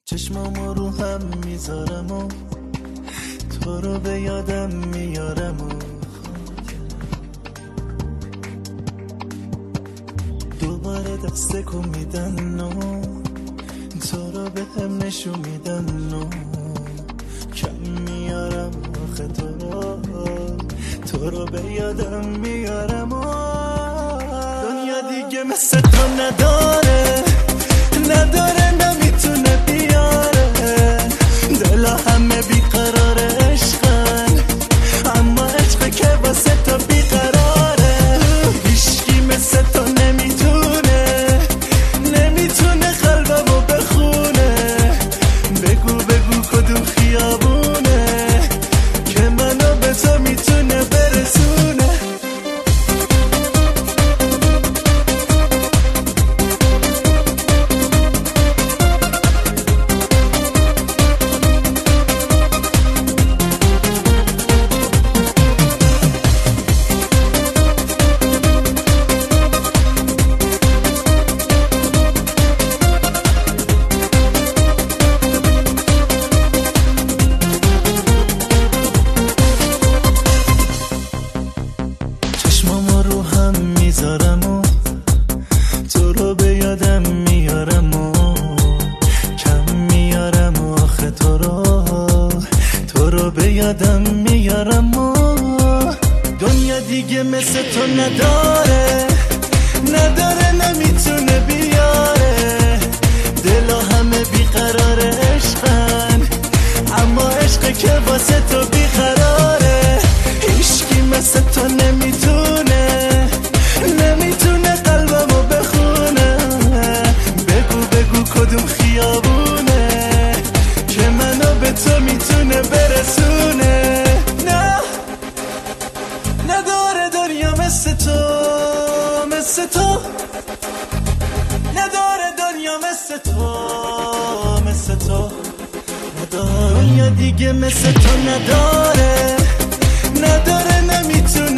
چشمامو رو هم میذارم و تو رو به یادم میارم و دوباره دست کو میدن و تو رو به هم نشون میدن و کم میارم آخه تو رو به یادم میارم و دنیا دیگه مثل تو نداره نمیتونه بیاره دلا همه بیقرار عشقن اما عشق که واسه تو بیقراره هیچکی مثل تو نمیتونه قلبمو بخونه بگو کدوم خیابونه که منو به تو میتونه برسونه رو هم میذارم و تو رو به یادم میارم و کم میارم و آخه تو رو به یادم میارم و دنیا دیگه مثل تو نداره نمیتونه بیاره دلا همه بیقرار عشقن اما عشق که واسه تو بیقراره هیچکی مثل تو نمیتونه قلبمو بخونه بگو کدوم خیابونه که منو به تو میتونه برسونه نه نداره دنیا مثل تو نداره دنیا مثل تو نداره دنیا دیگه مثل تو نداره نمیتونه